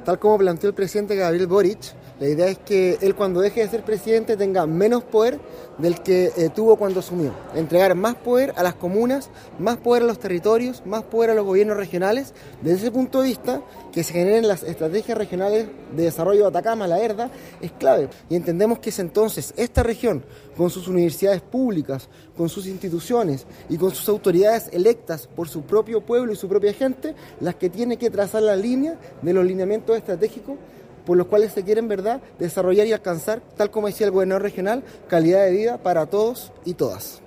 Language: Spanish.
Tal como planteó el presidente Gabriel Boric, la idea es que él cuando deje de ser presidente tenga menos poder del que tuvo cuando asumió. Entregar más poder a las comunas, más poder a los territorios, más poder a los gobiernos regionales. Desde ese punto de vista, que se generen las estrategias regionales de desarrollo de Atacama, la ERDA, es clave. Y entendemos que es entonces esta región, con sus universidades públicas, con sus instituciones y con sus autoridades electas por su propio pueblo y su propia gente, las que tiene que trazar la línea de los lineamientos estratégicos por los cuales se quiere en verdad desarrollar y alcanzar, tal como decía el gobernador regional, calidad de vida para todos y todas.